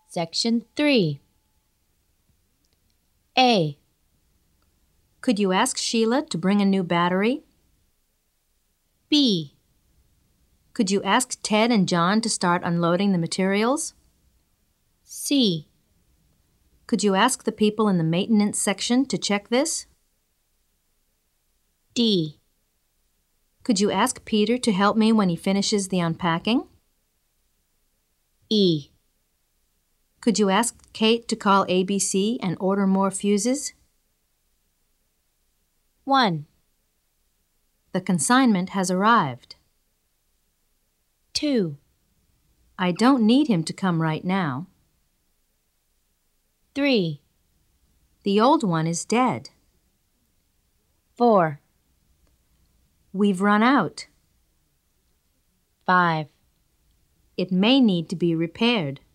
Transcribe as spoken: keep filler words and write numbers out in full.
Section three. A. Could you ask Sheila to bring a new battery? B. Could you ask Ted and John to start unloading the materials? C. Could you ask the people in the maintenance section to check this? D. Could you ask Peter to help me when he finishes the unpacking? E. Could you ask Kate to call A B C and order more fuses? one. The consignment has arrived. two. I don't need him to come right now. three. The old one is dead. four. We've run out. five. It may need to be repaired.